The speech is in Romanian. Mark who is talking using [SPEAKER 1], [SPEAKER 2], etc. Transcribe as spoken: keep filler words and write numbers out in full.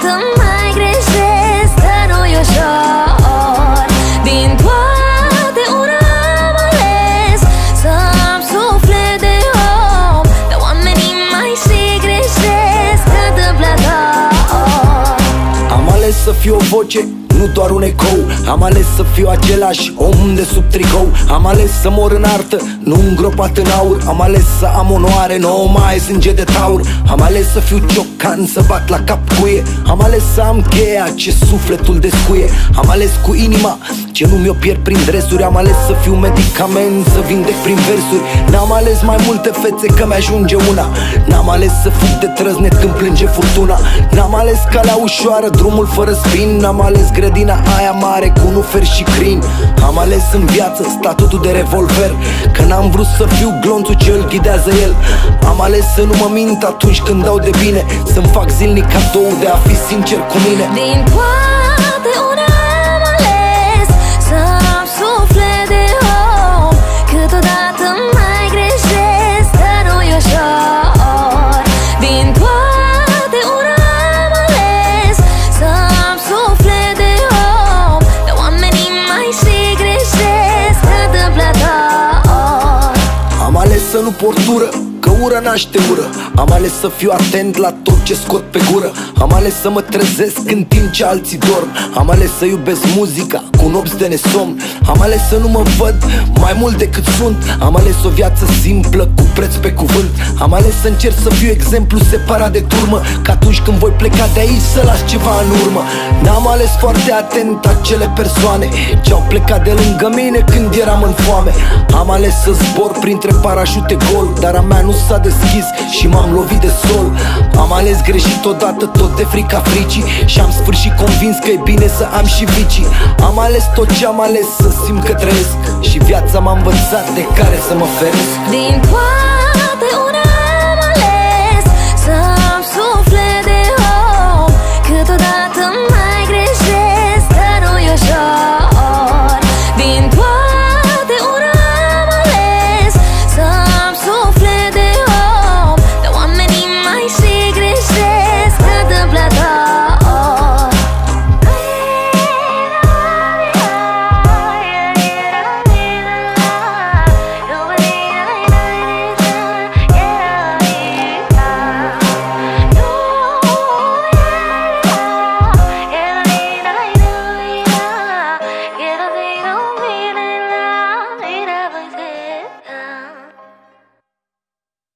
[SPEAKER 1] Câteodată mai greșesc, dar nu-i ușor. Din toate una am ales să am suflet de om, dar oamenii mai și greșesc întâmplător.
[SPEAKER 2] Am ales să fiu o voce, nu doar un ecou. Am ales să fiu același om de sub tricou. Am ales să mor în artă, nu îngropat în aur. Am ales să am onoare, nu mai sânge de taur. Am ales să fiu ciocan, să bat la cap cuie. Am ales să am cheia ce sufletul descuie. Am ales cu inima ce nu mi-o pierd prin dresuri. Am ales să fiu medicament, să vindec prin versuri. N-am ales mai multe fețe că mi-ajunge una. N-am ales să fug de trăznet când plânge furtuna. N-am ales calea ușoară, drumul fără spin. N-am ales grădina aia mare cu nufer și crin. Am ales în viață statutul de revolver, că n-am vrut să fiu glonțul ce îl ghidează el. Am ales să nu mă mint atunci când dau de bine, să-mi fac zilnic cadou de a fi sincer cu mine.
[SPEAKER 1] Din toate una am ales să am suflet de om. Câteodată mai greșesc, dar nu-i ușor. Din toate una am ales să am suflet de om, dar oamenii mai și greșesc întâmplător.
[SPEAKER 2] Am ales să nu port ură, că ură naște ură. Am ales să fiu atent la tot ce scot pe gură. Am ales să mă trezesc în timp ce alții dorm. Am ales să iubesc muzica cu nopți de nesomn. Am ales să nu mă văd mai mult decât sunt. Am ales o viață simplă cu preț pe cuvânt. Am ales să încerc să fiu exemplu separat de turmă, că atunci când voi pleca de aici să las ceva în urmă. N-am ales foarte atent acele persoane ce-au plecat de lângă mine când eram în foame. Am ales să zbor printre parașute gol, dar a mea nu s-a deschis și m-am lovit de sol. Am ales greșit odată tot de frica fricii și am sfârșit convins că e bine să am și vicii. Am ales tot ce am ales, să simt că trăiesc și viața m-a învățat de care să mă feresc.
[SPEAKER 1] Din toate una